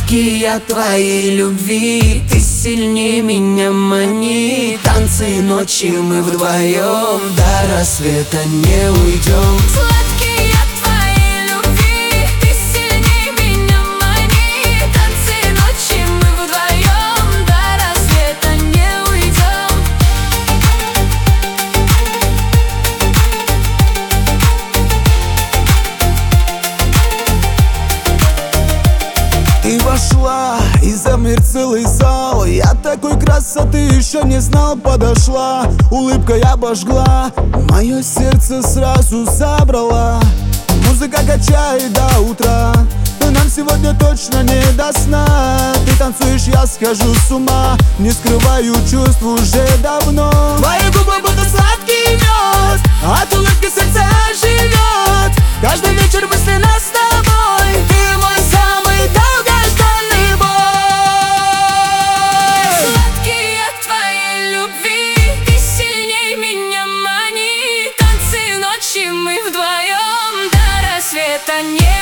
Сладкий от твоей любви, ты сильнее меня манит. Танцы ночи мы вдвоем, до рассвета не уйдем. Сладкий от твоей любви, ты сильнее меня манит. Танцы ночи мы вдвоем, до рассвета не уйдем. Ты вошла и замер целый зал. Я такой красоты еще не знал. Подошла, улыбкой обожгла, мое сердце сразу забрала. Музыка качает до утра, нам сегодня точно не до сна. Ты танцуешь, я схожу с ума, не скрываю чувств уже давно. Твои губы будто сладкий мед, от улыбки сердце живет. Каждый вечер мысленно с тобой, ты мой самый долгожданный бой. Сладкий от твоей любви, ты сильнее меня манит. Танцы ночи мы вдвоем, до рассвета не